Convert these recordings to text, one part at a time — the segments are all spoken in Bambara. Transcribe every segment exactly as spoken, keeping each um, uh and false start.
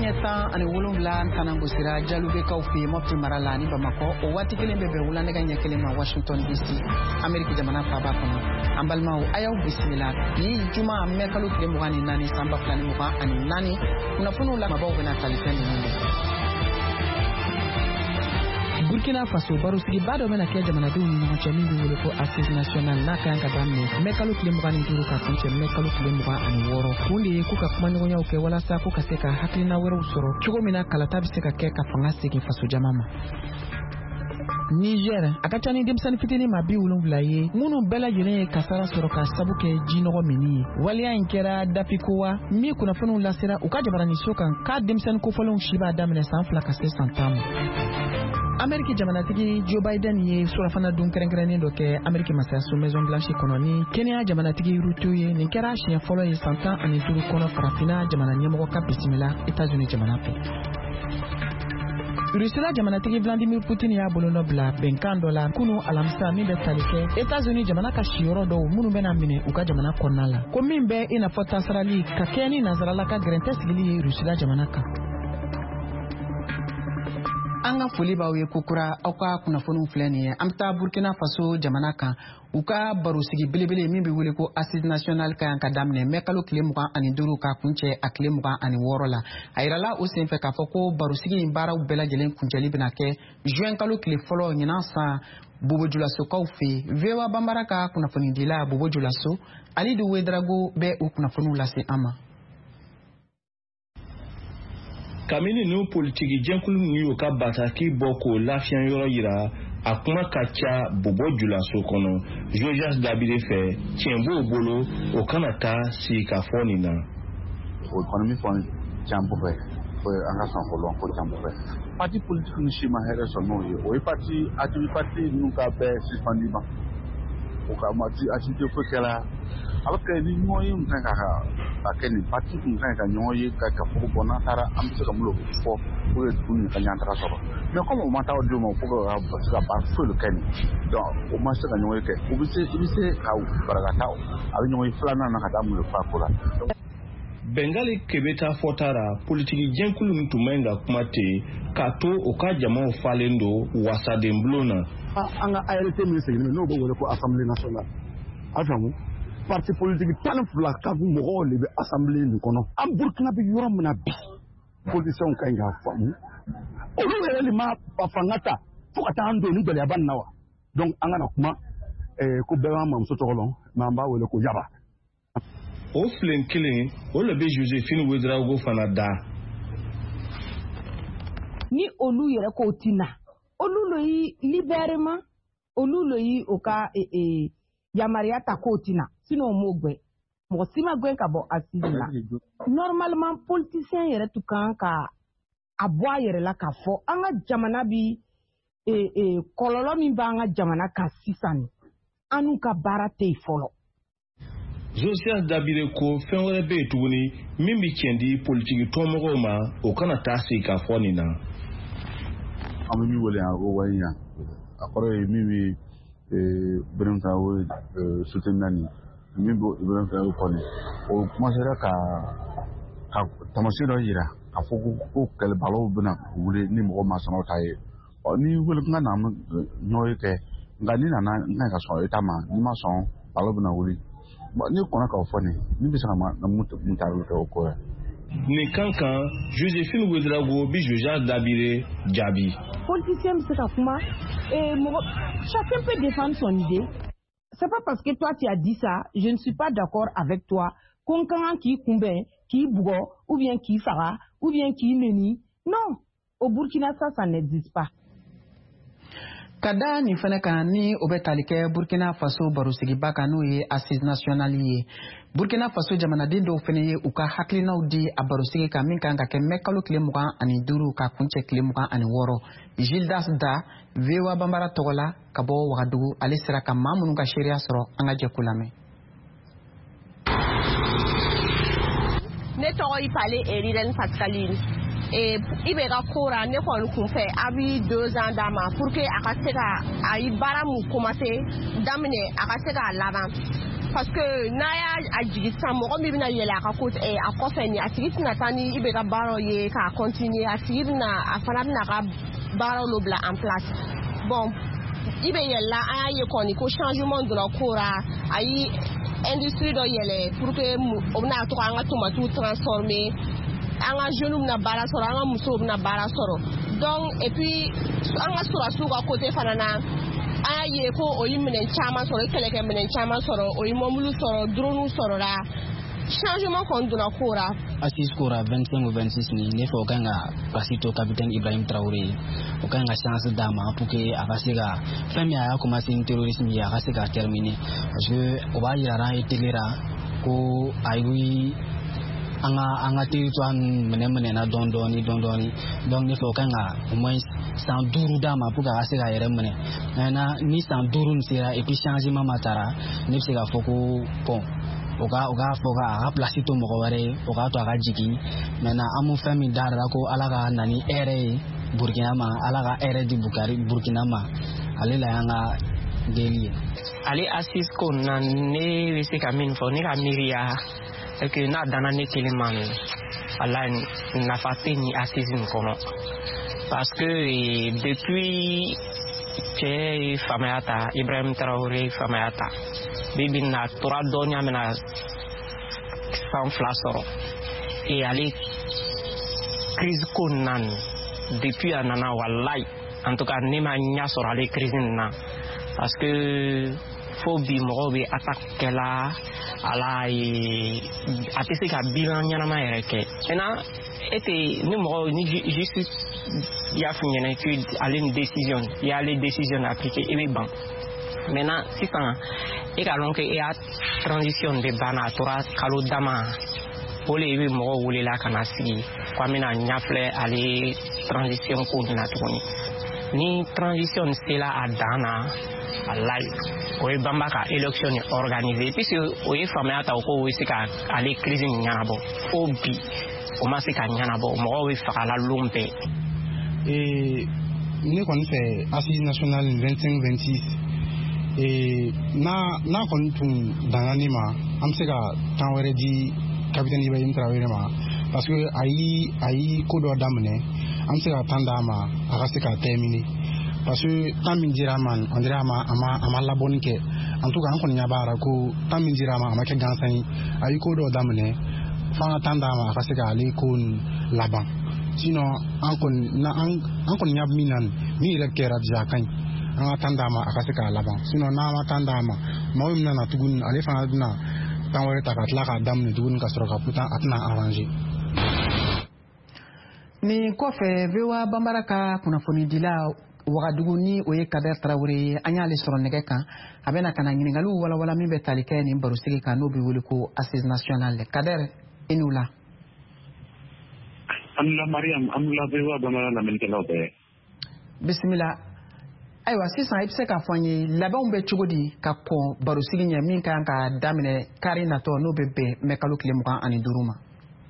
ɲɛ tan ani wolonwula ntɛnɛn gosira jalubekaw fɛ Mopti mara la ni Bamako o waati kelen bɛ bɛn wulanɛgɛ ɲɛ kelen ma Washington D C Ameriki jamana faaba kɔnɔ. An balimaw a y'aw bisimila bi juma mɛ kalo tile mugan ni naani san ba fila ni mugan ani naani kunnafoniw lamɛnbaaw bɛna tali fɛn ninnu de. Burkina Faso barosigi ba dɔ bɛna kɛ jamanadenw ni ɲɔgɔn cɛ min bɛ wele ko Assise Nationale n'a ka kan ka daminɛ mɛ kalo tile mugan ni duuru ka kuncɛ mɛ kalo tile mugan ani wɔɔrɔ. Kun de ye k'u ka kumaɲɔgɔnyaw kɛ walasa k'u ka se ka hakilina wɛrɛw sɔrɔ cogo min na kalata bɛ se ka kɛ ka fanga segin faso jama ma. Niger a ka ca ni denmisɛnnin fitinin ma bi wolonwula ye minnu bɛɛ lajɛlen ye kasara sɔrɔ ka sabu kɛ jinɔgɔ minni ye. Waleya in kɛra dapikowa min kunnafoniw lasera u ka jabaraniso kan k'a denmisɛnnin kofɔlenw si b'a daminɛ san fila ka se san tan ma. Ameriki jamanatigi Joe Biden ye surafana dun kɛrɛnkɛrɛnnen dɔ kɛ Ameriki masayaso Maison Blanche kɔnɔ ni Kenya jamanatigi Ruto ye. Nin kɛra siɲɛ fɔlɔ ye san tan ani duuru kɔnɔ farafina jamana ɲɛmɔgɔ ka bisimila Etats-Unis jamana fɛ. Rusila jamanatigi Vladimir Putin y'a bolonɔ bila bɛnkan dɔ la kunu alamisa min bɛ tali kɛ Etats-Unis jamana ka siyɔrɔ dɔw minnu bɛna minɛ u ka jamana kɔnɔna la ko min bɛ i n'a fɔ tansarali ka kɛ ni nazarala ka gɛrɛntɛ sigili ye Rusila jamana kan. An ka foli b'aw ye kokura aw ka kunnafoniw filɛ nin ye. An bɛ taa Burkina Faso jamana kan u ka barosigi belebele min bɛ wele ko Assise Nationale ka kan ka daminɛ mɛ kalo tile mugan ani duuru ka kuncɛ a tile mugan ani wɔɔrɔ la. A yirala o senfɛ k'a fɔ ko barosigi in baaraw bɛɛ lajɛlen kuncɛli bɛna kɛ juin kalo tile fɔlɔ ɲinan san Bobo Julasokaw fɛ. V O A Banbara ka kunnafonidila Bobo Julaso Alidu Wedrago bɛ o kunnafoniw lase an ma. Kamini n'u politiki jɛnkulu n'u y'u ka bataki bɔ k'o lafiya yɔrɔ yira a kuma ka ca Bobo Julaso kɔnɔ Josias Dabire fɛ tiɲɛ b'o bolo o kana taa sigi ka fɔ nin na. O kɔni min fɔ tiɲɛ b'o fɛ o ye an ka sɔn fɔlɔ ko tiɲɛ b'o fɛ. Parti politique ni si ma hɛrɛ sɔrɔ n'o ye o ye parti activité parti ninnu ka bɛɛ suspendue ma o ka activité foyi kɛla alors que ni ɲɔgɔn ye mun kan ka ka kɛ nin parti kun kan ka ɲɔgɔn ye ka ka fɔ bɔn n'an taara an bɛ se ka mun fɔ o ye tuguni ka ɲan taga sɔrɔ mais comme o ma taa o denw ma fo ka se ka baara foyi kɛ nin donc o ma se ka ɲɔgɔn ye kɛ o bɛ se i bɛ se ka barakata a bɛ ɲɔgɔn ye filanan na ka taa mun fa ko la. Bengali Kebeta fɔtara politiki jɛnkulu min tun man ka kuma ten k'a to o ka jamaw falen don wasaden bulon na. An ka A R T min sigilen n'o bɛ wele ko Assemblée nationale a faamu parti politique tan ni fila ka mɔgɔw de bɛ assemblée nin kɔnɔ an Burkina bɛ yɔrɔ min na bi politiciens ka ɲi k'a faamu olu yɛrɛ de ma fanga ta fo ka taa an don ni gɛlɛyaba nin na wa donc an kana kuma ko bɛɛ b'an mamuso tɔgɔ dɔn mais an b'a wele ko Yaba. O filen kelen o le bɛ Joséphine Ouédraogo fana da. Ni olu yɛrɛ ko tina olu lo yi libérément olu lo yi o ka yamaruya ta ko tina sinon mo gbɛ mɔgɔ si ma gbɛ ka bɔ assise la normalement politicien yɛrɛ tun kan ka a bɔ a yɛrɛ la k'a fɔ an ka jamana bi kɔlɔlɔ min b'an ka jamana kan sisan an n'u ka baara tɛ yen fɔlɔ. Josias Dabire ko fɛn wɛrɛ bɛ yen tuguni min bɛ tiɲɛ di politiki tɔnmɔgɔw ma o kana taa sigi ka fɔ nin na. An bɛ min wele yan ko wari yan a kɔrɔ ye min bɛ Ibrahim Traoré soutenir nin min bɛ Ibrahim Traoré kɔni o commencera ka ka tamasiyɛn dɔ yira k'a fɔ ko kɛlɛbagaw bɛna wuli ni mɔgɔ ma sɔn ta ye ɔ ni wele kan na ɲɔgɔn ye kɛ nka ni nana n kan ka sɔn eta ma ni ma sɔn balo bɛna wuli ni kɔnɔ k'aw fɔ nin ni bɛ se ka mun ta olu kɛ o ko ye. Nin kan kan Joséphine Ouédraogo bi Josias Dabire jaabi. Politicien bɛ se ka kuma chacun peut défendre son idée. C'est pas parce que toi tu as dit ça, je ne suis pas d'accord avec toi. Qu'on kan k'i kunbɛn k'i bugɔ ou bien k'i faga ou bien k'i neni. Non, au Burkina ça ça n'existe pas. Ka da nin fana kan ni o bɛ tali kɛ Burkina Faso barosigiba kan n'o ye Assise Nationale ye. Burkina Faso jamanaden dɔw fana ye u ka hakilinaw di a barosigi kan min kan ka kɛ mɛ kalo tile mugan ani duuru ka kuncɛ tile mugan ani wɔɔrɔ. Gildas Da V O A Banbara tɔgɔ la ka bɔ Wagadugu ale sera ka maa minnu ka seereya sɔrɔ an ka jɛ ko lamɛn. Ne tɔgɔ ye Pale Eriden Pascaline. Et il be ka kora ne ko kun fɛ a bi deux ans d'a ma pour que a ka se ka a yi baara mun commencer damine a ka se ka laban parce que n'a y'a a jigi sisan mɔgɔ min bɛna yɛlɛ a ka ko a kɔfɛ ni a tigi tɛna taa ni i bɛ ka baaraw ye k'a continuer a tigi bɛna a fana bɛna ka baaraw lo bila en place bon i bɛ yɛlɛla an y'a ye kɔni ko changement donna ko ra a yi industrie dɔ yɛlɛ pour que o bɛna to an ka tomatiw transformer an ka jeunes bɛna baara sɔrɔ an ka musow bɛna baara sɔrɔ donc et puis an ka sɔrɔsiw ka côté fana na an y'a ye ko o yi minɛn caman sɔrɔ o yi kɛlɛkɛ minɛn caman sɔrɔ o yi mɔbili sɔrɔ drone sɔrɔla changement kɔni donna ko ra. Assise ko ra vingt-cinq ou vingt-six ni ne fɛ o kan ka place to capitaine Ibrahim Traoré o kan ka chance d'a ma pour que a ka se ka fɛn min a y'a commencé ni terrorisme ye a ka se ka terminer parce que o b'a yira an ye télé ra ko a yi an ka an ka territoire minɛ minɛna dɔɔni dɔɔni dɔɔni dɔɔni donc ne fɛ o kan ka au moins san duuru d'a ma pour que a ka se k'a yɛrɛ minɛ maintenant ni san duuru nin sera et puis changement ma taara ne bɛ se k'a fɔ ko bon o ka o ka fɔ ka a ka place to mɔgɔ wɛrɛ ye o k'a to a ka jigin maintenant an m'o fɛn min da la ko ala ka na ni hɛrɛ ye Burkina ma ala ka hɛrɛ di Bukari Burkina ma ale la y'an ka deli ye. Ale assise ko na ne bɛ se ka min fɔ ne ka miiriya c'est que n'a danna ne kelen ma ala nafa tɛ ni assise nin kɔnɔ parce que depuis cɛ ye famaya ta Ibrahim Traoré famaya ta bibi na tora dɔɔni a bɛna san fila sɔrɔ et ale crise ko nan depuis a nana wallahi en tout cas ne ma ɲɛ sɔrɔ ale crise nin na parce que fo bi mɔgɔw bɛ attaque kɛla ala ye a tɛ se ka bilan ɲɛnama yɛrɛ kɛ maintenant e tɛ ni mɔgɔw ni justice y'a f'i ɲɛna que ale ni décision i y'ale décision appliquer i bɛ ban maintenant sisan e ka lɔn ke e y'a transition de banna a tora kalo dama o le i bɛ mɔgɔw welela ka na sigi ko an bɛna ɲɛfilɛ ale transition ko nin na tuguni ni transition sera a dan na wallahi o ye banba ka élection ni organiser puisque o ye famaya ta o ko o bɛ se ka ale crise nin ɲɛnabɔ fo bi o ma se ka ɲɛnabɔ mɔgɔw bɛ fagala lon bɛɛ. ne kɔni fɛ assise nationale vingt-cinq vingt-six n'a n'a kɔni tun danna ne ma an bɛ se ka temps wɛrɛ di capitaine Ibrahim Traoré ma parce que a yi a yi ko dɔ daminɛ an bɛ se ka temps d'a ma a ka se ka terminer parce que temps min dira a ma on dirait a ma a ma a ma labɔnni kɛ en tout cas an kɔni ɲɛ b'a la ko temps min dira a ma a ma kɛ gansan ye a yi ko dɔ daminɛ f'an ka temps d'a ma a ka se ka ale ko laban sinon an kɔni na an an kɔni ɲɛ min na min yɛrɛ kɛra déjà ka ɲi an ka temps d'a ma a ka se k'a laban sinon n'an ma temps d'a ma mɔgɔ min nana tuguni ale fana bɛna temps wɛrɛ ta ka tila k'a daminɛ tuguni ka sɔrɔ ka pourtant a tɛna arranger. Nin kɔfɛ V O A Banbara ka kunnafonidila Wagadugu ni o ye Kader Traoré ye an y'ale sɔrɔ nɛgɛ kan a bɛna ka na ɲininkaliw walawala min bɛ tali kɛ nin barosigi kan n'o bɛ wele ko assise nationale. Kader i n'u la. Amina Mariam amula V O A Banbara lamɛnnikɛlaw bɛɛ. Bisimila. Ayiwa sisan i bɛ se k'a fɔ an ye labɛnw bɛ cogo di ka kɔn barosigi ɲɛ min kan ka daminɛ kari natɔ n'o bɛ bɛn mɛ kalo tile mugan ani duuru ma.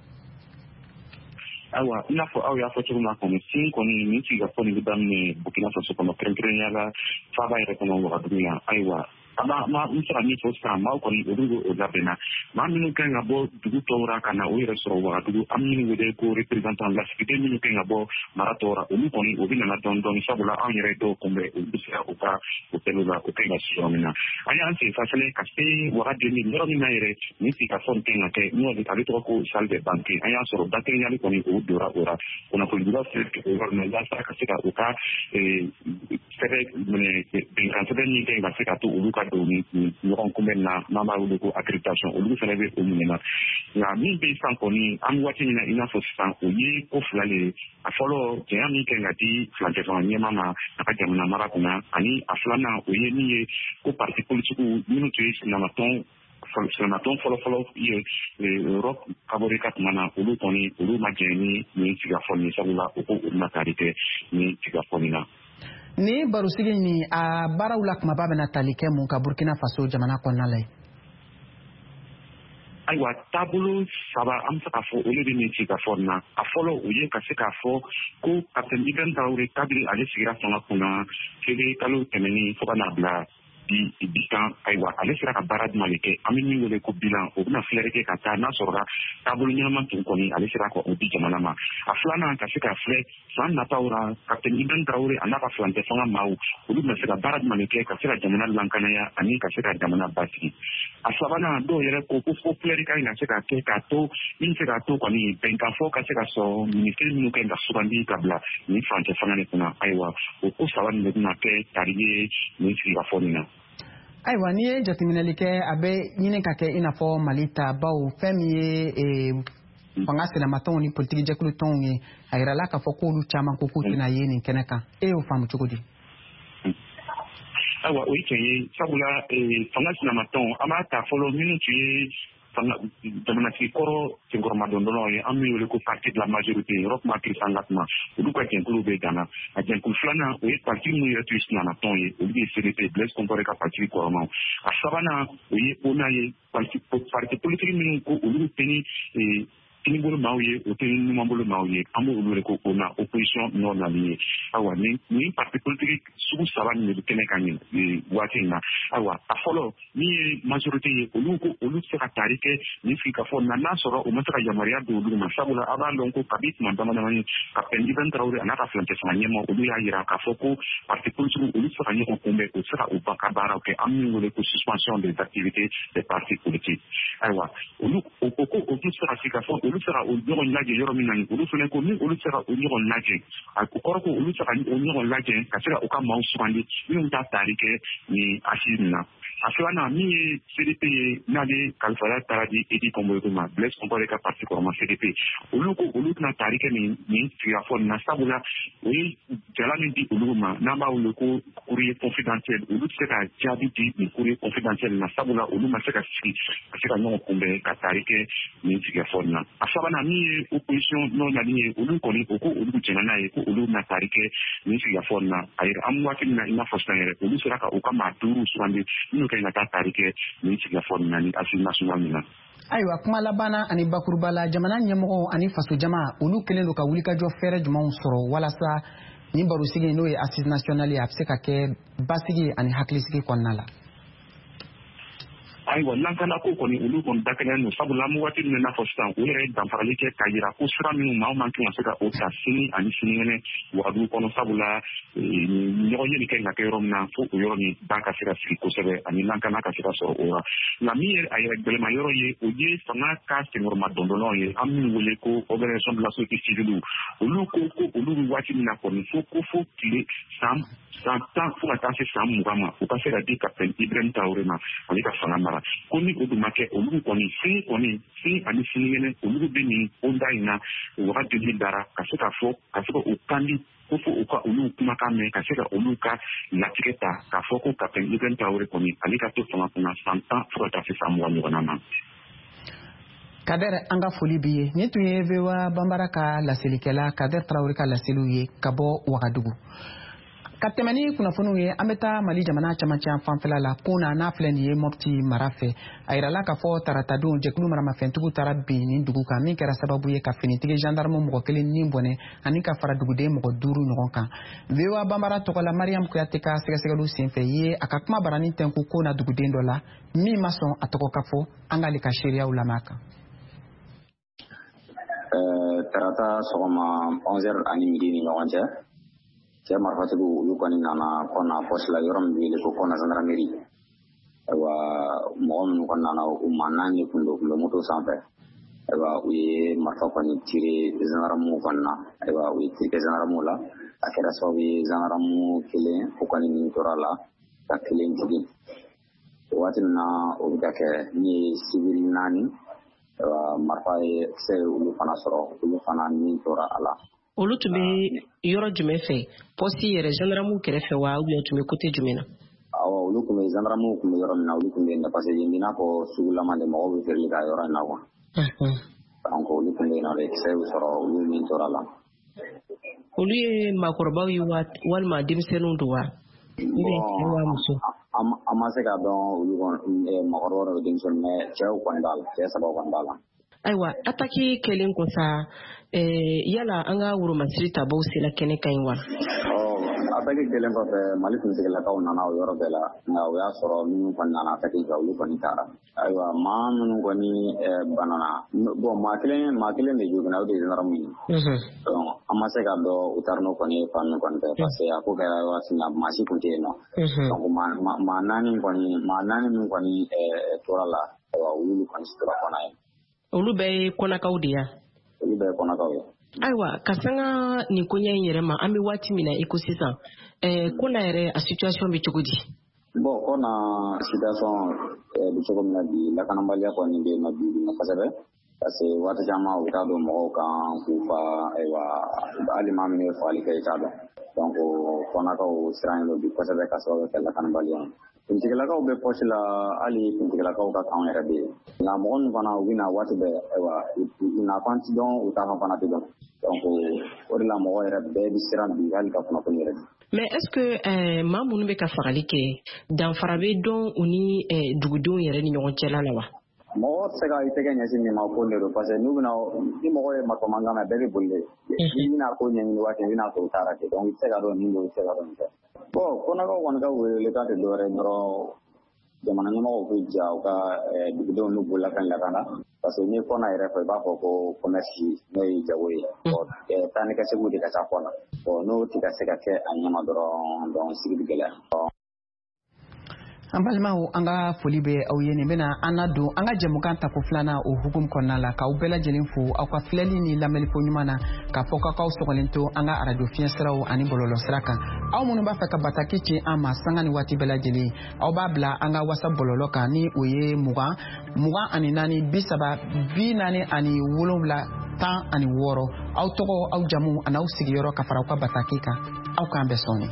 Ayiwa i n'a fɔ aw y'a fɔ cogo min na kɔni sin kɔni nin sigikafɔ nin bɛ daminɛ Burkina Faso kɔnɔ kɛrɛnkɛrɛnnenya la faaba yɛrɛ kɔnɔ Wagadugu la ayiwa ma ma n sera min fɔ sisan maaw kɔni olu bɛ o labɛnna maa minnu kan ka bɔ dugu tɔw ra ka na o yɛrɛ sɔrɔ Wagadugu an minnu wele ko représentant lasigiden minnu kan ka bɔ mara tɔw ra olu kɔni o bɛ nana dɔɔni dɔɔni sabula anw yɛrɛ dɔw kunbɛ olu bɛ se ka u ka o kɛlɛ la o kan ka se yɔrɔ min na an y'an sen fa fɛnɛ ka se Wagadugu yɔrɔ min na yɛrɛ nin sigikafɔ nin kan ka kɛ n'o ale tɔgɔ ko salle de banque an y'a sɔrɔ dateriyali kɔni o dora o ra kunnafonidilaw fɛ o yɔrɔ min na yaasa ka se ka u ka sɛbɛn bɛnkan sɛbɛn min kan ka se ka to olu ka don ni ɲɔgɔn kunbɛn na n'an b'a wele ko accréditation olu fana bɛ o minɛ na nka min bɛ san kɔni an bɛ waati min na i n'a fɔ sisan o ye ko fila le ye a fɔlɔ jɛnya min kan ka di furancɛ fanga ɲɛmaa ma a ka jamana mara kunna ani a filanan o ye min ye ko parti politiques minnu tun ye silamɛtɔn silamɛtɔn fɔlɔfɔlɔ ye Europe kabori ka tuma na olu kɔni olu ma jɛn ni nin sigikafɔ nin sabula u ko olu ma taari kɛ nin sigikafɔ nin na. Ni barosigi ni a baaraw la kumaba bɛna tali kɛ mun ka Burkina Faso jamana kɔnɔna la ye. Ayiwa taabolo saba an bɛ se k'a fɔ olu de nin sigikafɔ nin na a fɔlɔ o ye ka se k'a fɔ ko capitaine Ibrahim Traoré kabiri ale sigira fanga kunna feere kalo tɛmɛnen fo ka n'a bila bi bitan ayiwa ale sera ka baara jumɛn de kɛ an bɛ min wele ko bilan o bɛna filɛri kɛ ka taa n'a sɔrɔla taabolo ɲɛnama tun kɔni ale sera ka o di jamana ma a filanan ka se ka filɛ san nataw la kapitɛni Ibrahim Traoré a n'a ka furancɛ fanga maaw olu bɛna se ka baara jumɛn de kɛ ka se ka jamana lankanaya ani ka se ka jamana basigi a sabanan dɔw yɛrɛ ko ko fo filɛri ka ɲi ka se ka kɛ k'a to min se k'a to kɔni bɛnkan fɔ ka se ka sɔrɔ minisiri minnu kɛ ka sugandi ka bila nin furancɛ fanga de kunna ayiwa o ko saba nin de bɛna kɛ tari ye nin sigikafɔ nin na. Ayiwa n'i ye jateminɛli kɛ a bɛ ɲini ka kɛ i n'a fɔ Mali ta baw fɛn min ye fanga sɛnɛmatɔnw ni politiki jɛkulutɔnw ye a yirala k'a fɔ k'olu caman ko k'u tɛna ye nin kɛnɛ kan e y'o faamu cogo di? Ayiwa o ye tiɲɛ ye sabula fanga sɛnɛmatɔnw an b'a ta fɔlɔ minnu tun ye jamanatigi kɔrɔ senkɔrɔma dɔndɔnnaw ye an bɛ wele ko parti de la majorité yɔrɔ kuma Christian Latma olu ka jɛnkulu bɛ Gana a jɛnkulu filanan o ye parti minnu yɛrɛ tun ye sɛnɛmatɔnw ye olu ye C D P Blaise Compaoré ka parti kɔrɔmaw a sabanan o ye O N A ye parti politique minnu ko olu tɛ ni kinibolo maaw ye o tɛ ni numanbolo maaw ye an b'o olu wele ko O N A opposition non alignée ayiwa nin parti politique sugu saba nin de bɛ kɛnɛ kan nin waati in na ayiwa a fɔlɔ min ye majorité ye olu ko olu tɛ se ka taari kɛ nin sigikafɔ na n'a sɔrɔ o ma se ka yamaruya don olu ma sabula a b'a dɔn ko kabi tuma dama damani kapitɛni Ibrahim Traoré a n'a ka furancɛ fanga ɲɛmaaw olu y'a jira k'a fɔ ko parti politique olu tɛ se ka ɲɔgɔn kunbɛn o tɛ se ka u ka baaraw kɛ an min wele ko suspension des activités des partis politiques ayiwa olu o ko olu tɛ se ka sigikafɔ olu tɛ se ka o ɲɔgɔn lajɛ yɔrɔ min na olu fana ko ni olu tɛ se ka o ɲɔgɔn lajɛ a kɔrɔ ko olu tɛ se ka o ɲɔgɔn lajɛ ka se ka u ka maaw sugandi minnu ta taari kɛ nin assise nin na a filanan min ye C D P ye n'ale kalifaya taara di Edi Komboyeko ma Blaise Compaoré ka parti kɔrɔma C D P olu ko olu tɛna taari kɛ nin nin sigikafɔ nin na sabula o ye jala min di olu ma n'an b'a wele ko courrier confidentiel olu tɛ se ka jaabi di nin courrier confidentiel na sabula olu ma se ka sigi ka se ka ɲɔgɔn kunbɛn ka taari kɛ nin sigikafɔ nin na a sabanan min ye opposition non alignée olu kɔni o ko olu jɛnna n'a ye ko olu bɛna taari kɛ nin sigikafɔ nin na a yɛrɛ an waati min na i n'a fɔ sisan yɛrɛ olu sera ka u ka maa duuru sugandi minnu ka ɲi ka taa taari kɛ nin sigikafɔ nin na ni assise nationale min na. Ayiwa kuma labanna ani bakuruba la jamana ɲɛmɔgɔ ani faso jama olu kɛlen don ka wulikajɔ fɛrɛ jumɛnw sɔrɔ walasa nin barosigi n'o ye assise nationale ye a bɛ se ka kɛ basigi ani hakilisigi kɔnɔna la. Ayiwa lankana ko kɔni olu kɔni dakɛnɛlen don sabula an bɛ waati min na fɔ sisan o yɛrɛ ye danfarali kɛ k'a jira ko sira minnu maa o maa kan ka se ka o ta sini ani sinikɛnɛ wagadu kɔnɔ sabula ɲɔgɔn ye nin kɛ ka kɛ yɔrɔ min na fo o yɔrɔ nin ba ka se ka sigi kosɛbɛ ani lankana ka se ka sɔrɔ o la nka min ye a yɛrɛ gɛlɛma yɔrɔ ye o ye fanga ka senkɔrɔma dɔndɔnnaw ye an minnu wele ko organisation de la société civile olu ko ko olu bɛ waati min na kɔni fo ko fo tile san san tan fo ka taa se san mugan ma u ka se ka di kapitɛni Ibrahim Traoré ma ale ka fanga mara ko ni o dun ma kɛ olu kɔni sini kɔni sini ani sinikɛnɛ olu bɛ nin onda in na wagati min dara ka se ka fɔ ka se ka u kandi ko fo u ka olu kumakan mɛn ka se ka olu ka latigɛ ta k'a fɔ ko kapitɛni Ibrahim Traoré kɔni ale ka to fanga kunna san tan fo ka taa se san mugan ɲɔgɔnna ma. Kader an ka foli b'i ye nin tun ye V O A Banbara ka laselilikɛla Kader Traoré ka laseliw ye ka bɔ Wagadugu. Ka tɛmɛ ni kunnafoniw ye an bɛ taa Mali jamana camancɛ fanfɛla la ko na n'a filɛ nin ye Mopti mara fɛ a yirala k'a fɔ taratadenw jɛkulu maramafɛntigiw taara bin nin dugu kan min kɛra sababu ye ka finitigi gendarme mɔgɔ kelen ni bɔnɛ ani ka fara duguden mɔgɔ duuru ɲɔgɔn kan. V O A Banbara tɔgɔ la Mariam Kuyate ka sɛgɛsɛgɛliw senfɛ ye a ka kuma barani tɛnku ko na duguden dɔ la min ma sɔn a tɔgɔ ka fɔ an k'ale ka seereyaw lamɛn a kan. Tarata sɔgɔma onze heures ani midi ni ɲɔgɔn cɛ cɛ marifatigiw olu kɔni nana kɔna poste la yɔrɔ min bɛ wele ko kɔna gendarmerie ayiwa mɔgɔ minnu kɔni nana u maa naani kun don kun bɛ moto sanfɛ ayiwa u ye marifa kɔni tire gendarmew kɔni na ayiwa u ye tiri kɛ gendarmew la a kɛra sababu ye gendarme kelen o kɔni nin tora la ka kelen jigin o waati min na o bɛ ka kɛ min ye civil naani marifa ye se olu fana sɔrɔ olu fana nin tora a la. Olu tun bɛ yɔrɔ jumɛn fɛ poste yɛrɛ gendarmew kɛrɛfɛ wa ou bien tun bɛ côté jumɛn na? Awɔ olu tun bɛ gendarmew tun bɛ yɔrɔ min na olu tun bɛ parce que i n'a fɔ sugulama de mɔgɔw bɛ feereli ka yɔrɔ in na quoi. Donc olu tun bɛ yen nɔ de kisɛ y'u sɔrɔ olu min tora la. Olu ye maakɔrɔbaw ye walima denmisɛnninw don wa? Bon an ma se k'a dɔn olu maakɔrɔbaw de denmisɛnninw mais cɛw kɔni b'a la cɛ saba kɔni b'a la. Ayiwa attaque kɛlen ko sa yala an ka Woromasiri tabaw sela kɛnɛ kan wa? Ɔ attaque kelen kɔfɛ Mali kuntigilakaw nana o yɔrɔ bɛɛ la nka o y'a sɔrɔ minnu kɔni nana attaque kɛ olu kɔni taara ayiwa maa minnu kɔni banana bon maa kelen maa kelen de joginna o de ye gendarme ye donc an ma se ka dɔn u taara n'o kɔni ye fan min kɔni fɛ parce que a ko kɛra waati min na maa si tun tɛ yen nɔ donc maa naani kɔni maa naani min kɔni tora la ayiwa olu kɔni tora kɔnɔ ye olu bɛɛ ye kɔnakaw de ya olu bɛɛ ye kɔnakaw ye ayiwa ka sanga nin koɲɛ in yɛrɛ ma an bɛ waati min na i ko sisan ko na yɛrɛ a situation bɛ cogo di bon ko na situation bɛ cogo min na bi lakanabaliya kɔni bɛ yen nɔ bi kosɛbɛ parce que waati caman u t'a dɔn mɔgɔw kan k'u fa ayiwa hali maa min ye fagali kɛ i t'a dɔn donc kɔnakaw siran don bi kosɛbɛ ka sababu kɛ lakanabaliya ye kuntigilakaw bɛ poche la hali kuntigilakaw ka kan yɛrɛ bɛ yen nka mɔgɔ min fana u bɛna waati bɛɛ ayiwa u nafan ti dɔn u t'a fana ti dɔn donc o de la mɔgɔ yɛrɛ bɛɛ bɛ siran bi hali ka kunnafoni yɛrɛ di. mais est-ce que maa minnu bɛ ka fagali kɛ danfara bɛ dɔn u ni dugudenw yɛrɛ ni ɲɔgɔn cɛla la wa. mɔgɔ tɛ se ka i tɛgɛ ɲɛsin min ma ko de don parce que n'u bɛna ni mɔgɔ ye marifa mankan mɛn bɛɛ bɛ boli de i bɛna ko ɲɛɲini waati i bɛna sɔrɔ u taara kɛ donc i tɛ se ka dɔn nin don i tɛ se ka dɔn nin tɛ. bon kɔnakaw kɔni ka wele ka tɛ dɔwɛrɛ dɔrɔn jamana ɲɛmɔgɔw bɛ ja u ka dugudenw n'u bololafɛn lakana parce que ni kɔna yɛrɛ fɔ i b'a fɔ ko commerce n'o ye jago ye taa ni ka segu de ka ca kɔna bon n'o tɛ ka se ka kɛ a ɲɛma dɔrɔn donc sigi bɛ gɛlɛya. an balimaw an ka foli bɛ aw ye nin bɛna an na don an ka jɛmukan tako filanan o hukumu kɔnɔna la k'aw bɛɛ lajɛlen fo aw ka filɛli ni lamɛnliko ɲuman na k'a fɔ k'aw sɔgɔlen to an ka arajo fiɲɛ siraw ani bɔlɔlɔ sira kan aw minnu b'a fɛ ka bataki ci an ma sanga ni waati bɛɛ lajɛlen aw b'a bila an ka whatsapp bɔlɔlɔ kan ni o ye mugan mugan ani naani bi saba bi naani ani wolonwula tan ani wɔɔrɔ aw tɔgɔ aw jamu ani aw sigiyɔrɔ ka fara aw ka bataki kan aw k'an bɛɛ sɔni.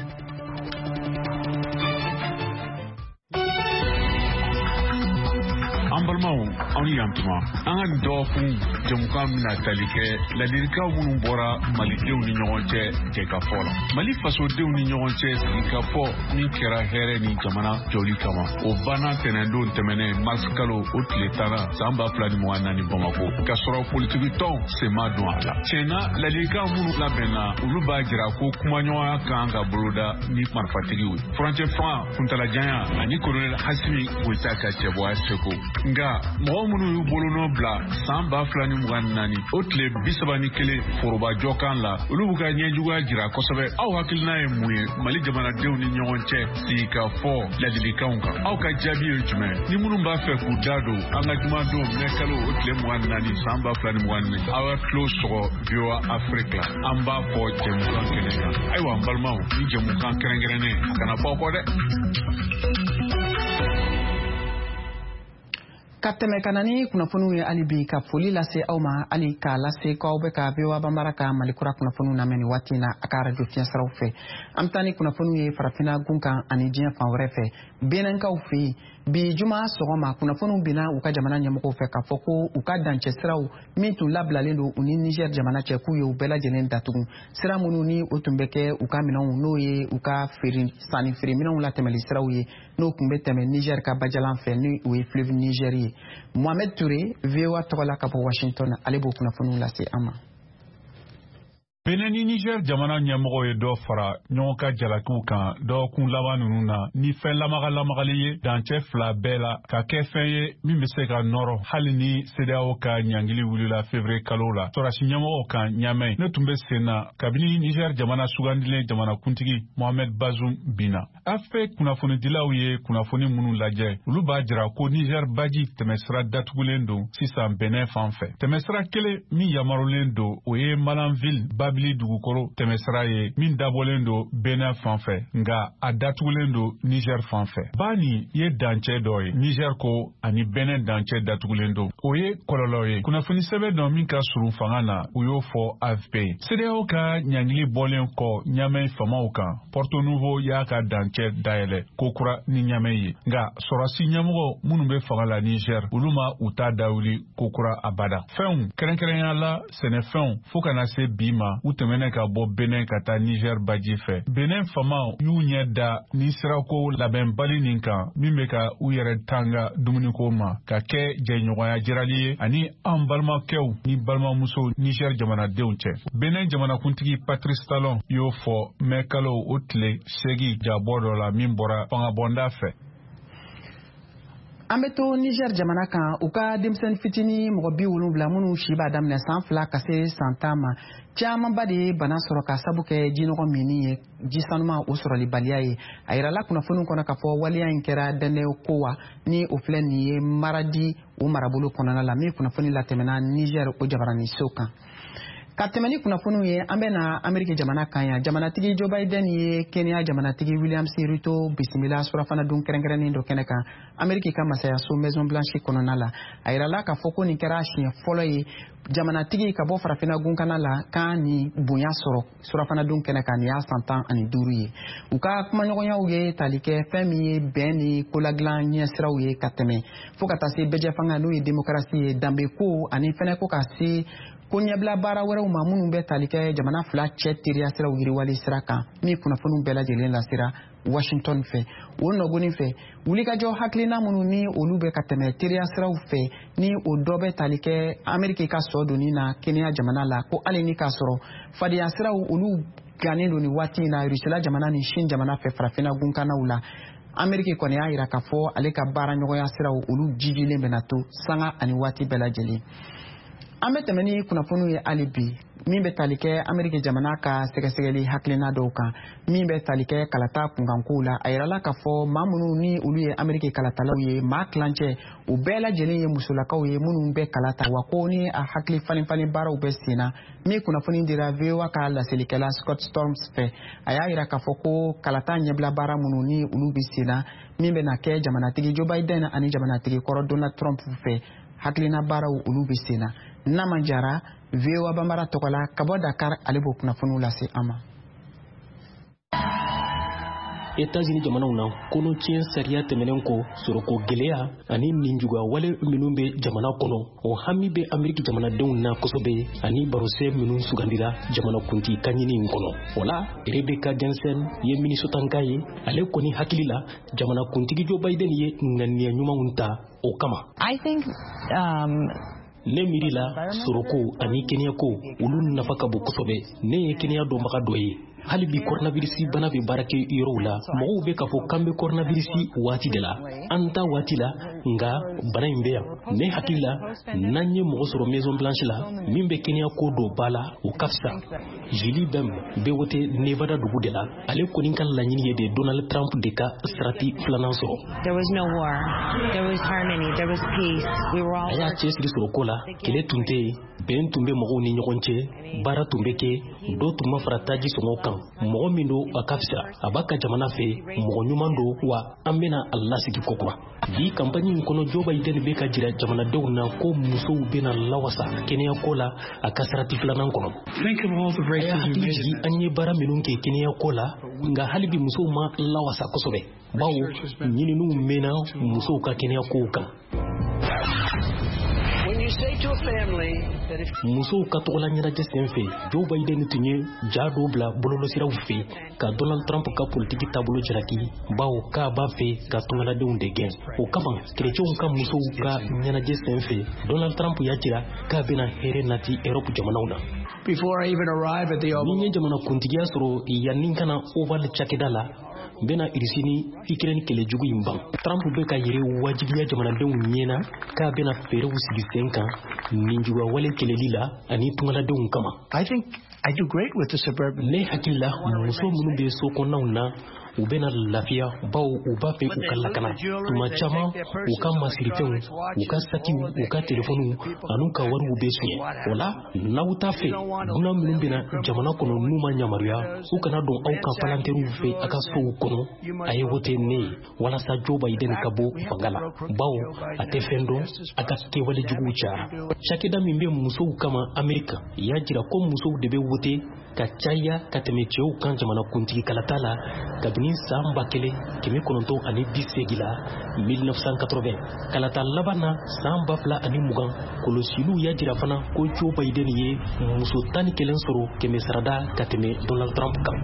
an balimaw aw ni yantuma an ka nin dɔgɔkun jamukan bɛna tali kɛ ladilikan minnu bɔra malidenw ni ɲɔgɔn cɛ jɛkafɔ la mali fasodenw ni ɲɔgɔn cɛ sigikafɔ min kɛra hɛrɛ ni jamana jɔli kama o banna tɛnɛndon tɛmɛnen mars kalo o tile tanna san ba fila ni mugan naani bamako ka sɔrɔ politiki tɔn sen ma don a la tiɲɛna ladilikan minnu labɛnna olu b'a jira ko kumaɲɔgɔnya kan ka boloda ni marifatigiw ye furancɛ fanga kuntalajanya ani kolonɛli hasimi goyita ka cɛbɔya seko nga mɔgɔ minnu y'u bolonɔ bila san ba fila ni mugan ni naani o tile bi saba ni kelen forobajɔ kan la olu b'u ka ɲɛjuguya jira kosɛbɛ aw hakilina ye mun ye mali jamanadenw ni ɲɔgɔn cɛ sigi ka fɔ ladilikanw kan aw ka jaabi ye jumɛn ni minnu b'a fɛ k'u da don an ka jumadon mɛ kalo o tile mugan ni naani san ba fila ni mugan ni naani aw ka tulo sɔgɔ V O A Afrique la an b'a fɔ jɛmukan kɛnɛ kan ayiwa an balimaw ni jɛmukan kɛrɛnkɛrɛnnen a kana fɔ aw kɔ dɛ. ka tɛmɛ ka na ni kunnafoniw ye hali bi ka foli lase aw ma hali k'a lase k'aw bɛ ka V O A banbara ka malikura kunnafoniw lamɛn nin waati in na a ka arajo fiɲɛ siraw fɛ an bɛ taa ni kunnafoniw ye farafinna gun kan ani diɲɛ fan wɛrɛ fɛ benenkaw fɛ yen bi juma sɔgɔma kunnafoniw bɛna u ka jamana ɲɛmɔgɔw fɛ k'a fɔ ko u ka dancɛ siraw min tun labilalen don u ni Niger jamana cɛ k'u ye u bɛɛ lajɛlen datugu sira minnu ni o tun bɛ kɛ u ka minɛnw n'o ye u ka feere sanni feere minɛnw latɛmɛli siraw ye n'o tun bɛ tɛmɛ Niger ka bajalan fɛ ni o ye fleuve Niger ye Mohamed Touré V O A tɔgɔ la ka bɔ Washington ale b'o kunnafoniw lase an ma. Benin ni Niger jamana ɲɛmɔgɔw ye dɔ fara ɲɔgɔn ka jalakiw kan dɔgɔkun laban ninnu na ni fɛn lamaga lamagali ye dancɛ fila bɛɛ la ka kɛ fɛn ye min bɛ se ka nɔrɔ hali ni C D E A O ka ɲangili wulila février kalo la sɔrɔsi ɲɛmɔgɔw kan ɲamɛ ne tun bɛ sen na kabini Niger jamana sugandilen jamanakuntigi Mohamed Bazoum binna a fɛ kunnafonidilaw ye kunnafoni minnu lajɛ olu b'a jira ko Niger baji tɛmɛsira datugulen don sisan Benin fan fɛ tɛmɛsira kelen min yamarulen don o ye Malanville Babili dugukolo tɛmɛsira ye min dabɔlen don Benin fan fɛ nga a datugulen don Niger fan fɛ bani ye dancɛ dɔ ye Niger ko ani Benin dancɛ datugulen don o ye kɔlɔlɔ ye kunnafoni sɛbɛn dɔ min ka surun fanga na u y'o fɔ A F P C D E A O ka ɲangili bɔlen kɔ ɲamɛ famaw kan Porto Nouveau y'a ka dancɛ dayɛlɛ kokura ni ɲamɛ ye nga sɔrɔsi ɲɛmɔgɔ minnu bɛ fanga la Niger olu ma u ta dawuli kokura abada fɛnw kɛrɛnkɛrɛnya la sɛnɛfɛnw fo kana se bi ma u tɛmɛnen ka bɔ Benin ka taa Niger baji fɛ. Benin famaw y'u ɲɛ da ni sirako labɛnbali nin kan min bɛ ka u yɛrɛ tanga dumuniko ma ka kɛ jɛɲɔgɔnya jirali ye ani an balimakɛw ni balimamusow Niger jamanadenw cɛ. Benin jamanakuntigi Patrice Talon y'o fɔ mɛ kalo o tile segi jabɔ dɔ la min bɔra fangabɔnda fɛ. An bɛ to Niger jamana kan u ka denmisɛnnin fitinin mɔgɔ bi wolonwula minnu si b'a daminɛ san fila ka se san tan ma camanba de ye bana sɔrɔ ka sabu kɛ jinɔgɔ minni ye ji sanuma o sɔrɔlibaliya ye a yirala kunnafoniw kɔnɔ k'a fɔ waleya in kɛra dɛnɛ ko wa ni o filɛ nin ye Maradi o marabolo kɔnɔna la min kunnafoni latɛmɛna Niger o jabaraniso kan. Ka tɛmɛ ni kunnafoniw ye an bɛ na Ameriki jamana kan yan jamanatigi Joe Biden ye Kenya jamanatigi William Ruto bisimila surafana dun kɛrɛnkɛrɛnnen dɔ kɛnɛ kan Ameriki ka masayaso Maison Blanche kɔnɔna la a yirala k'a fɔ ko nin kɛra siɲɛ fɔlɔ ye jamanatigi ka bɔ farafina gunkana la kan ni bonya sɔrɔ surafana dun kɛnɛ kan nin y'a san tan ani duuru ye u ka kumaɲɔgɔnyaw ye tali kɛ fɛn min ye bɛn ni koladilan ɲɛsiraw ye ka tɛmɛ fo ka taa se bɛjɛ fanga n'o ye démocratie ye danbe ko ani fɛnɛ ko ka se ko ɲɛbila baara wɛrɛw ma minnu bɛ tali kɛ jamana fila cɛ teriya siraw yiriwali sira kan min kunnafoniw bɛɛ lajɛlen lasira Washington fɛ o nɔgɔnin fɛ wulikajɔ hakilina minnu ni olu bɛ ka tɛmɛ teriya siraw fɛ ni o dɔ bɛ tali kɛ Ameriki ka sɔ donni na Kenya jamana la ko hali ni k'a sɔrɔ fadenya siraw olu gannen don ni waati in na Rusila jamana ni Chine jamana fɛ farafina gunkanaw la Ameriki kɔni y'a yira k'a fɔ ale ka baara ɲɔgɔnya siraw olu jijilen bɛna to sanga ani waati bɛɛ lajɛlen. An bɛ tɛmɛ ni kunnafoniw ye hali bi min bɛ tali kɛ Ameriki jamana ka sɛgɛsɛgɛli hakilina dɔw kan min bɛ tali kɛ kalata kunkankow la a yirala k'a fɔ maa minnu ni olu ye Ameriki kalatalaw ye maa tilancɛ u bɛɛ lajɛlen ye musolakaw ye minnu bɛ kalata wa ko ni a hakili falenfalen baaraw bɛ sen na min kunnafoni dira V O A ka laselikɛla Scott Storms fɛ a y'a yira k'a fɔ ko kalata ɲɛbila baara minnu ni olu bɛ sen na min bɛ na kɛ jamanatigi Joe Biden ani jamanatigi kɔrɔ Donald Trump fɛ hakilina baaraw olu bɛ sen na. Nama Jara V O A Bambara tɔgɔ la ka bɔ Dakar ale b'o kunnafoniw lase an ma. États-Unis jamanaw na kono tiɲɛ sariya tɛmɛnen kɔ sɔrɔko gɛlɛya ani ninjuguya wale minnu bɛ jamana kɔnɔ o hami bɛ Ameriki jamanadenw na kosɛbɛ ani barosɛ minnu sugandira jamanakuntigi ka ɲini in kɔnɔ o la Rebecca Johnson ye Minnesotanka ye ale kɔni hakili la jamanakuntigi Joe Biden ye ŋaniya ɲumanw ta o kama. I think um ne miiri la soroko ani Kenya ko olu nafa ka bon kosɛbɛ ne ye Kenya dɔnbaga dɔ ye hali bi coronavirus bana bɛ baara kɛ yɔrɔw la mɔgɔw bɛ k'a fɔ k'an bɛ coronavirus waati de la an ta waati la nka bana in bɛ yan ne hakili la n'an ye mɔgɔ sɔrɔ Maison Blanche la min bɛ Kenya ko dɔ ba la o ka fisa Julie Bem bɛ wote Nevada dugu de la ale kɔni ka laɲini ye de Donald Trump de ka sarati filanan sɔrɔ. There was no war, there was harmony, there was peace. We were all. A y'a cɛsiri sɔrɔko la kɛlɛ tun tɛ yen bɛn tun bɛ mɔgɔw ni ɲɔgɔn cɛ baara tun bɛ kɛ dɔw tun ma fara taji sɔngɔ kan mɔgɔ min don a ka fisa a b'a ka jamana fɛ mɔgɔ ɲuman don wa an bɛna a lasigi kokura bi kampani in kɔnɔ Joe Biden bɛ ka jira jamanadenw na ko musow bɛna lawasa kɛnɛyako la a ka sarati filanan kɔnɔ a y'a hakili jigi an ye baara minnu kɛ kɛnɛyako la nka hali bi musow ma lawasa kosɛbɛ bawo ɲininiw mɛnna musow ka kɛnɛyakow kan. Musow ka tɔgɔla ɲɛnajɛ sen fɛ Joe Biden tun ye ja dɔw bila bɔlɔlɔsiraw fɛ ka Donald Trump ka politiki taabolo jalaki bawo k'a b'a fɛ ka tɔngaladenw de gɛn o kama kerecɛnw ka musow ka ɲɛnajɛ sen fɛ Donald Trump y'a jira k'a bɛna hɛrɛ nati Europe jamanaw na. Ni ye jamana kuntigiya sɔrɔ yanni kana Oval cakɛda la bena irisini Ukraine kɛlɛjugu in ban Trump bɛ ka yɛrɛ wajibiya jamanadenw ɲɛna k'a bɛna fɛɛrɛw sigi sen kan ninjuguya wale kɛlɛli la ani tungaladenw kama. I think I do great with the suburban. Ne hakili la muso minnu bɛ so kɔnɔnaw na u bɛna lafiya bawo u b'a fɛ u ka lakana tuma caman u ka masirifɛnw u ka sakiw u ka telefoniw an'u ka wariw bɛ soɲɛ o la n'aw t'a fɛ dunan minnu bɛna jamana kɔnɔ n'u ma yamaruya u kana don aw ka palanteriw fɛ a ka sow kɔnɔ a ye wote ne ye walasa Joe Biden ka bɔ fanga la bawo a tɛ fɛn dɔn a ka kɛwale juguw cayara cakɛda min bɛ musow kama Amerika y'a jira ko musow de bɛ wote ka caya ka tɛmɛ cɛw kan jamana kuntigi kalata la kabini san ba kelen kɛmɛ kɔnɔntɔn ani bi seegin la mille neuf cent quatre-vingts kalata laban na san ba fila ani mugan kɔlɔsiliw y'a jira fana ko Joe Biden ye muso tan ni kelen sɔrɔ kɛmɛ sarada ka tɛmɛ Donald Trump kan.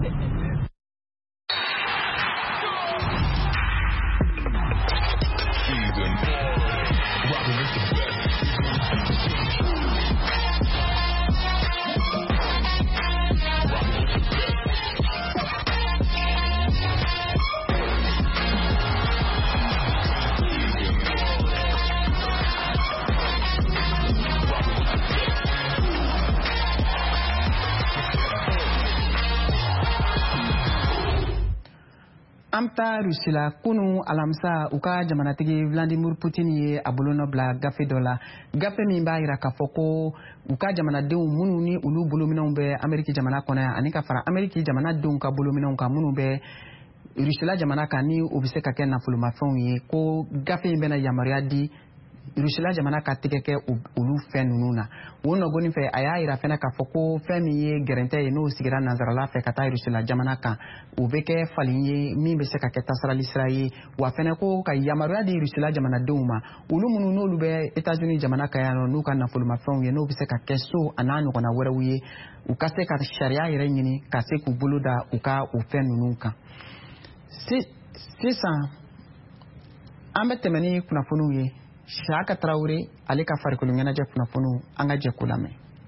Amta Rusila kunu alamsa uka jamanatigi Vladimir Putin ye abolono bla gafe dola gafe min b'a yira k'a fɔ ko uka jamanadenw minnu ni olu bolominɛw bɛ Ameriki jamana kɔnɔ yan ani ka fara Ameriki jamanadenw ka bolominɛw kan minnu bɛ Rusila jamana kan ni o bɛ se ka kɛ nafolomafɛnw ye ko gafe in bɛna yamaruya di Rusila jamana ka tigɛ kɛ olu fɛn ninnu na o nɔgɔnin fɛ a y'a yira fɛnɛ k'a fɔ ko fɛn min ye gɛrɛntɛ ye n'o sigira nanzarala fɛ ka taa Rusila jamana kan o bɛ kɛ falin ye min bɛ se ka kɛ tasarali sira ye wa fɛnɛ ko ka yamaruya di Rusila jamanadenw ma olu minnu n'olu bɛ Etats-Unis jamana kan yan n'u ka nafolomafɛnw ye n'o bɛ se ka kɛ so a n'a ɲɔgɔnna wɛrɛw ye u ka se ka sariya yɛrɛ ɲini ka se k'u bolo da u ka o fɛn ninnu kan sisan an bɛ tɛmɛ ni kunnafoniw ye Shaka Traoré ale ka farikolo ɲɛnajɛ kunnafoniw an ka jɛ ko lamɛn.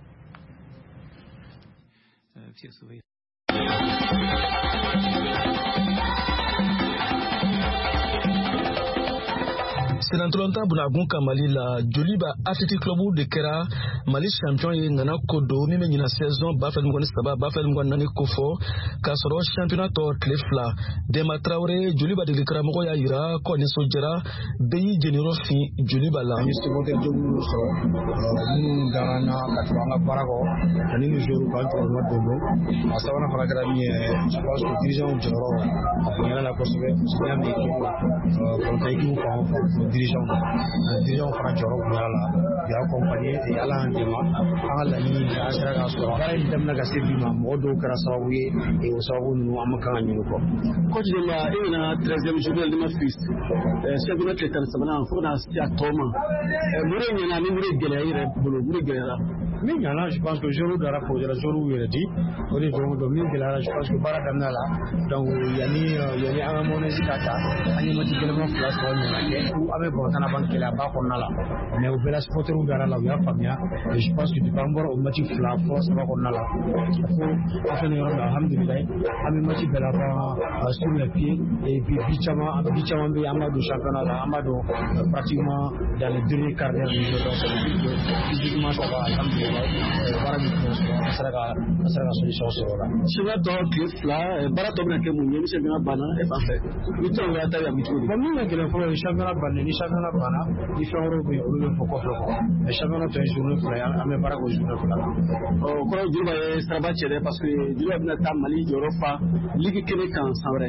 Senatolanta Bunagun Kamali la Joliba Athletic Club de Kera Mali champion ye nana kodo mi me nyina saison ba fel ngoni saba ba fel ngoni nani kofo ka soro championnat to klefla de Matraoré Joliba de Kera mo ya ira ko ni sojera beyi genero fi Joliba la ni seconde jogu so mu garana ka twanga barago ani ni joru ka to no domo asawara faragra mi je pense que dirigeant joro apena la kosobe c'est un équipe pour taïki ko dirigeant dirigeant fana jɔrɔ bonya la bi accompagné et ala an dɛmɛ an ka laɲini an sera k'a sɔrɔ baara in daminɛ ka se bi ma mɔgɔ dɔw kɛra sababu ye et o sababu ninnu an ma kan ka ɲini kɔ. Coach de la e nana treizième journée de ma fils championnat tile tan ni sabanan fo kana se a tɔ ma mun de ɲɛna ni mun de gɛlɛya i yɛrɛ bolo mun de gɛlɛyara. min ɲana je pense que jour dara posera jour yɛrɛ di o de dɔrɔn don min gɛlɛyara je pense que baara daminɛ la donc yanni yanni an ka monnaie ka ta an ye mati gɛlɛman fila sɔrɔ ɲɛna kɛ an bɛ bɔntana ban gɛlɛya ba kɔnɔna la mais o bɛɛ la supporteriw dara la u y'a faamuya et je pense que depuis an bɔra o mati fila fɔ saba kɔnɔna la fo an fɛnɛ yɔrɔ min alhamdulilayi an bɛ mati bɛɛ la ban sur les pieds et puis bi caman bi caman bɛ an b'a don championnat la an b'a don pratiquement dans les derniers quarts d'heure du jeu donc ça veut dire que physiquement ça va alhamdulilayi baara min fɔ an sera ka an sera ka solution sɔrɔ o la. championnat tɔ tile fila baara tɔ bɛna kɛ mun ye ni championnat banna e fan fɛ ni tɔn wɛrɛ ta bɛ yan cogo di. bon min ka gɛlɛn fɔlɔ ye championnat banna ni championnat banna ni fɛn wɛrɛw bɛ yen olu bɛ fɔ kɔfɛ quoi mais championnat tɔ ye journée fila ye an bɛ baara k'o journée fila la. ɔ kɔrɔ Joliba ye siraba cɛ dɛ parce que Joliba bɛna taa Mali jɔyɔrɔ fa ligue kelen kan san wɛrɛ.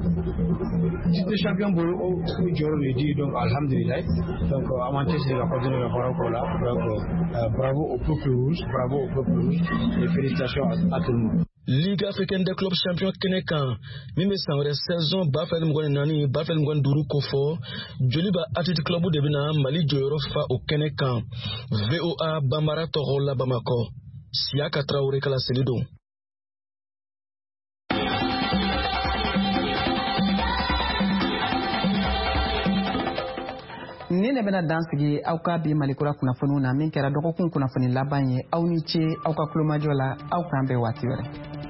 titre champion bolo o jɔyɔrɔ de di donc alhamdulilayi donc an m'an cɛsiri ka continuer ka baara k'o la donc bravo au peuple rouge bravo au peuple rouge et félicitations à tout le monde. Ligue africaine des clubs champions Kenekan min bɛ san wɛrɛ saison ba fila ni mugan ni naani ba fila ni mugan ni duuru ko fɔ Joliba Athletic Club de bɛna Mali jɔyɔrɔ fa o kɛnɛ kan V O A Bambara tɔgɔ la Bamakɔ Siaka Traoré kala seli don. Ni ne bɛna dan sigi aw ka bi Malikura kunnafoniw na min kɛra dɔgɔkun kunnafoni laban ye aw ni ce aw ka kulomajɔ la aw k'an bɛn waati wɛrɛ.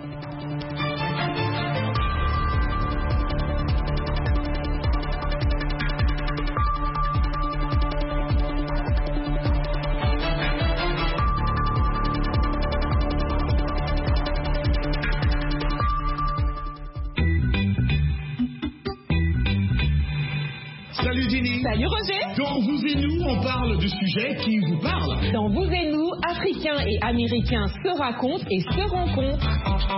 Salut Dini. Salut Roger. Dans Vous et Nous, on parle de sujets qui vous parlent. Dans Vous et Nous, Africains et Américains se racontent et se rencontrent.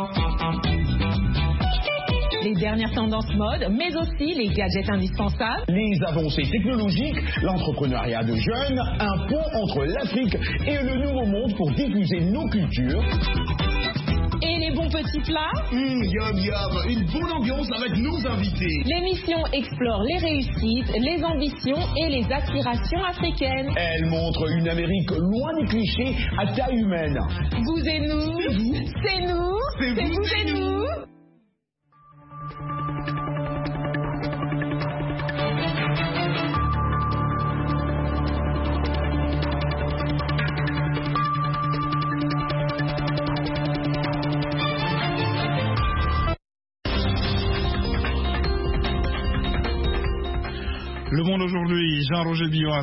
Les dernières tendances mode, mais aussi les gadgets indispensables. Les avancées technologiques, l'entrepreneuriat de jeunes, un pont entre l'Afrique et le Nouveau Monde pour diffuser nos cultures. Et les petit plat. Mmh, yum yum, une bonne ambiance avec nos invités. L'émission explore les réussites, les ambitions et les aspirations africaines. Elle montre une Amérique loin des clichés à taille humaine. Vous et nous, c'est nous, c'est vous, vous et nous. Le Monde aujourd'hui, Jean-Roger Billon.